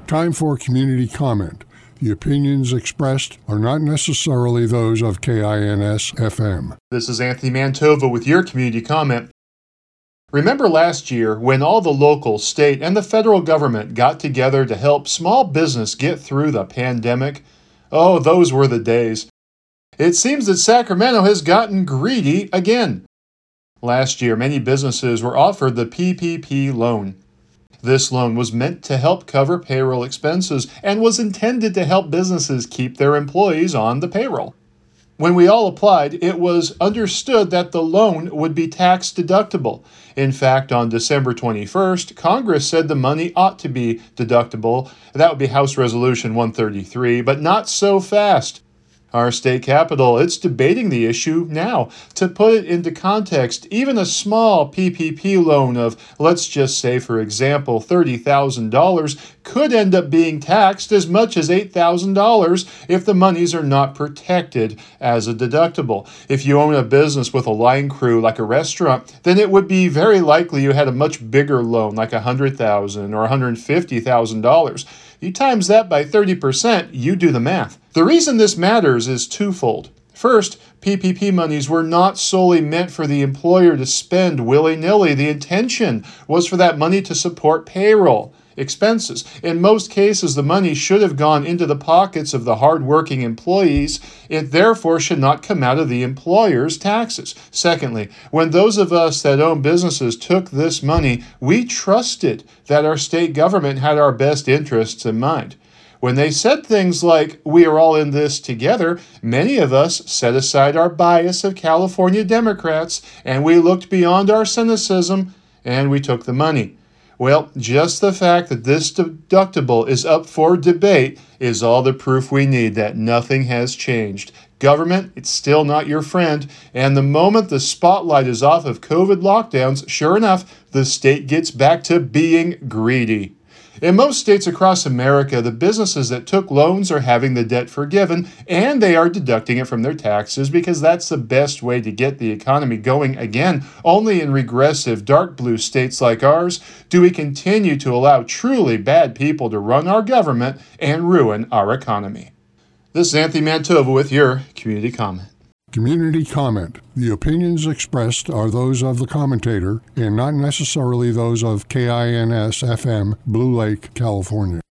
Time for community comment. The opinions expressed are not necessarily those of KINS-FM. This is Anthony Mantova with your community comment. Remember last year when all the local, state, and the federal government got together to help small business get through the pandemic? Oh, those were the days. It seems that Sacramento has gotten greedy again. Last year, many businesses were offered the PPP loan. This loan was meant to help cover payroll expenses and was intended to help businesses keep their employees on the payroll. When we all applied, it was understood that the loan would be tax deductible. In fact, on December 21st, Congress said the money ought to be deductible. That would be House Resolution 133, but not so fast. Our state capitol, it's debating the issue now. To put it into context, even a small PPP loan of, let's just say, for example, $30,000 could end up being taxed as much as $8,000 if the monies are not protected as a deductible. If you own a business with a line crew like a restaurant, then it would be very likely you had a much bigger loan like $100,000 or $150,000. You times that by 30%, you do the math. The reason this matters is twofold. First, PPP monies were not solely meant for the employer to spend willy-nilly. The intention was for that money to support payroll expenses. In most cases, the money should have gone into the pockets of the hard-working employees. It therefore should not come out of the employer's taxes. Secondly, when those of us that own businesses took this money, we trusted that our state government had our best interests in mind. When they said things like, "We are all in this together," many of us set aside our bias of California Democrats, and we looked beyond our cynicism, and we took the money. Well, just the fact that this deductible is up for debate is all the proof we need that nothing has changed. Government, it's still not your friend, and the moment the spotlight is off of COVID lockdowns, sure enough, the state gets back to being greedy. In most states across America, the businesses that took loans are having the debt forgiven, and they are deducting it from their taxes because that's the best way to get the economy going again. Only in regressive, dark blue states like ours do we continue to allow truly bad people to run our government and ruin our economy. This is Anthony Mantova with your community comment. Community comment. The opinions expressed are those of the commentator and not necessarily those of KINS-FM, Blue Lake, California.